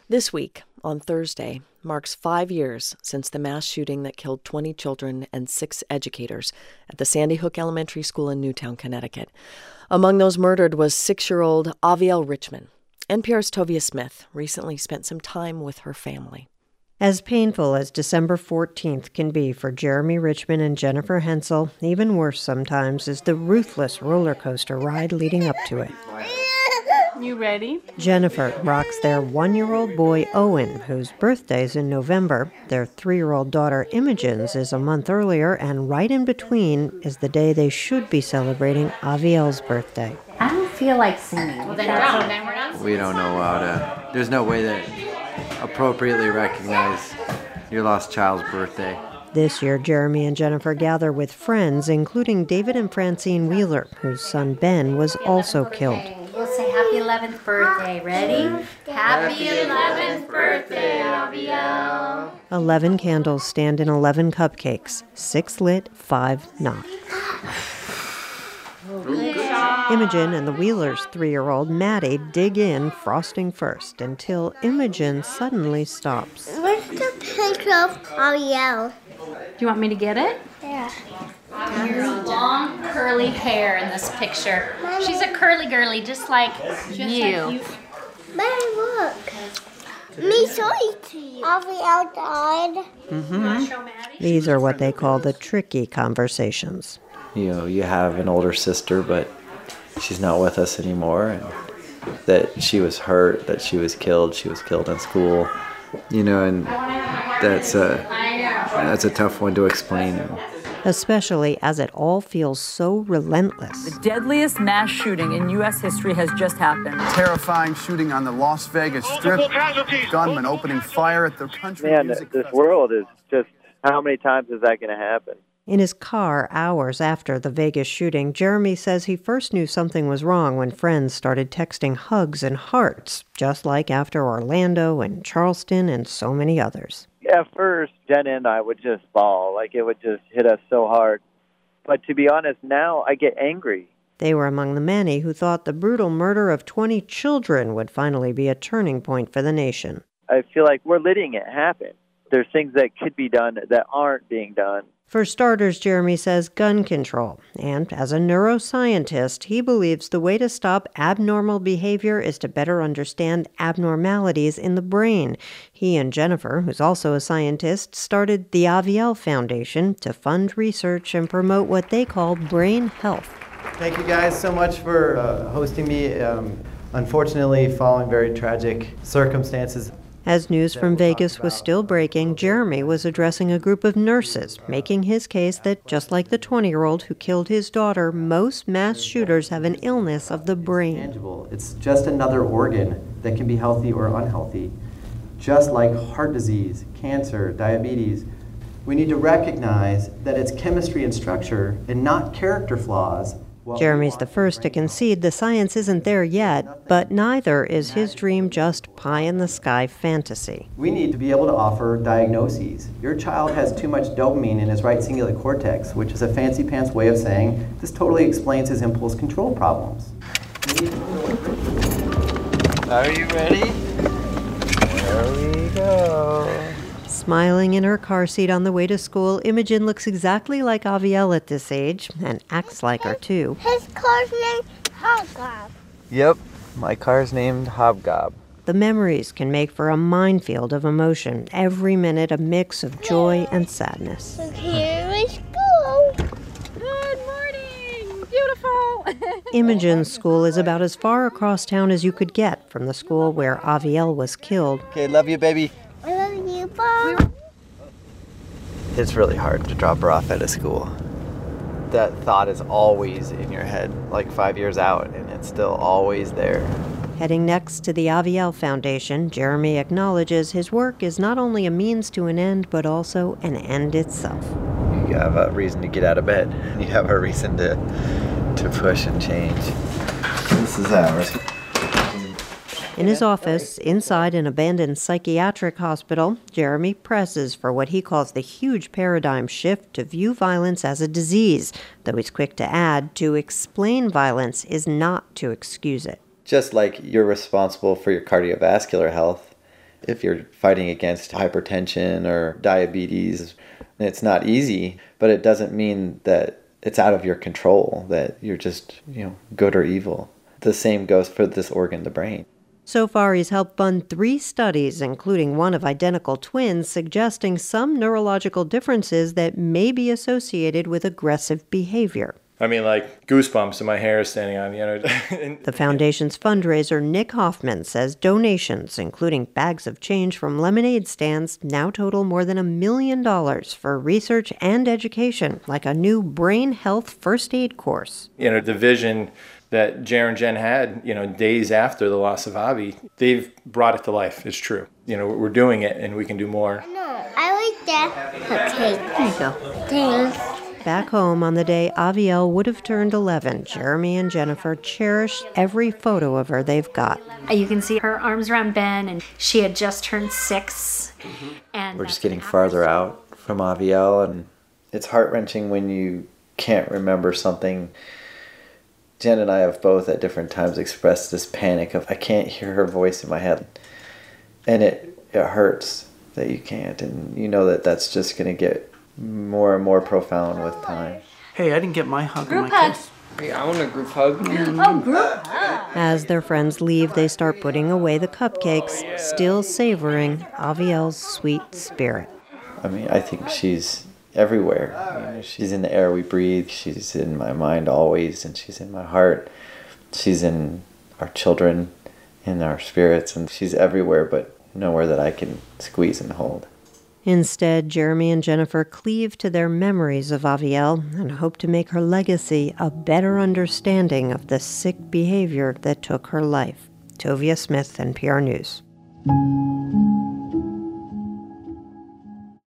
This week, on Thursday, marks 5 years since the mass shooting that killed 20 children and 6 educators at the Sandy Hook Elementary School in Newtown, Connecticut. Among those murdered was 6-year-old Avielle Richman. NPR's Tovia Smith recently spent some time with her family. As painful as December 14th can be for Jeremy Richman and Jennifer Hensel, even worse sometimes is the ruthless roller coaster ride leading up to it. You ready? Jennifer rocks their 1-year-old boy, Owen, whose birthday's in November. Their 3-year-old daughter, Imogen's, is a month earlier, and right in between is the day they should be celebrating Avielle's birthday. I don't feel like singing. Well, then don't. Then we're not. We don't know how to... There's no way to appropriately recognize your lost child's birthday. This year, Jeremy and Jennifer gather with friends, including David and Francine Wheeler, whose son Ben was also killed. We'll say happy 11th birthday. Ready? Happy 11th birthday, Avielle. 11 candles stand in 11 cupcakes, 6 lit, 5 not. Imogen and the Wheelers' 3-year-old Maddie dig in, frosting first, until Imogen suddenly stops. Where's the picture of Avielle? Do you want me to get it? Yeah. Her long curly hair in this picture. She's a curly girly, just like you. But look. Me showing to you. Avielle died. These are what they call the tricky conversations. You know, you have an older sister, but she's not with us anymore. And that she was hurt, that she was killed in school. You know, and that's a tough one to explain. Especially as it all feels so relentless. The deadliest mass shooting in U.S. history has just happened. Terrifying shooting on the Las Vegas Strip. Gunmen opening fire at the country music this festival. world is just, how many times is that going to happen? In his car, hours after the Vegas shooting, Jeremy says he first knew something was wrong when friends started texting hugs and hearts, just like after Orlando and Charleston and so many others. At first, Jenna and I would just bawl, like it would just hit us so hard. But to be honest, now I get angry. They were among the many who thought the brutal murder of 20 children would finally be a turning point for the nation. I feel like we're letting it happen. There's things that could be done that aren't being done. For starters, Jeremy says gun control. And as a neuroscientist, he believes the way to stop abnormal behavior is to better understand abnormalities in the brain. He and Jennifer, who's also a scientist, started the Avielle Foundation to fund research and promote what they call brain health. Thank you guys so much for hosting me. Unfortunately, following very tragic circumstances. As news from Vegas was still breaking, Jeremy was addressing a group of nurses, making his case that, just like the 20-year-old who killed his daughter, most mass shooters have an illness of the brain. It's just another organ that can be healthy or unhealthy. Just like heart disease, cancer, diabetes, we need to recognize that it's chemistry and structure and not character flaws. Jeremy's the first to concede the science isn't there yet, but neither is his dream just pie-in-the-sky fantasy. We need to be able to offer diagnoses. Your child has too much dopamine in his right cingulate cortex, which is a fancy-pants way of saying this totally explains his impulse control problems. Are you ready? There we go. Smiling in her car seat on the way to school, Imogen looks exactly like Avielle at this age, and acts like her, too. His car's named Hobgob. Yep, my car's named Hobgob. The memories can make for a minefield of emotion, every minute a mix of joy and sadness. And here we go. Good morning. Beautiful. Imogen's school is about as far across town as you could get from the school where Avielle was killed. Okay, love you, baby. I love you, Bob. It's really hard to drop her off at a school. That thought is always in your head, like 5 years out, and it's still always there. Heading next to the Avielle Foundation, Jeremy acknowledges his work is not only a means to an end, but also an end itself. You have a reason to get out of bed. You have a reason to push and change. This is ours. In his office, inside an abandoned psychiatric hospital, Jeremy presses for what he calls the huge paradigm shift to view violence as a disease, though he's quick to add, to explain violence is not to excuse it. Just like you're responsible for your cardiovascular health, If you're fighting against hypertension or diabetes, it's not easy, but it doesn't mean that it's out of your control, that you're just, good or evil. The same goes for this organ, the brain. So far, he's helped fund 3 studies, including one of identical twins, suggesting some neurological differences that may be associated with aggressive behavior. I mean, like goosebumps and my hair is standing on, The foundation's fundraiser, Nick Hoffman, says donations, including bags of change from lemonade stands, now total more than $1 million for research and education, like a new brain health first aid course. The vision that Jer and Jen had, days after the loss of Avi, they've brought it to life. It's true. We're doing it and we can do more. No, I like that. Okay. There you go. Thanks. Back home on the day Avielle would have turned 11, Jeremy and Jennifer cherish every photo of her they've got. You can see her arms around Ben, and she had just turned 6. And we're just getting farther out from Avielle, and it's heart-wrenching when you can't remember something. Jen and I have both at different times expressed this panic of, I can't hear her voice in my head. And it hurts that you can't, and you know that that's just going to get more and more profound with time. Hey, I didn't get my hug group and my kiss. Hey, I want a group hug. Oh, group hug. As their friends leave, they start putting away the cupcakes, still savoring Avielle's sweet spirit. I mean, I think she's everywhere. She's in the air we breathe. She's in my mind always, and she's in my heart. She's in our children, in our spirits, and she's everywhere, but nowhere that I can squeeze and hold. Instead, Jeremy and Jennifer cleave to their memories of Avielle and hope to make her legacy a better understanding of the sick behavior that took her life. Tovia Smith, NPR News.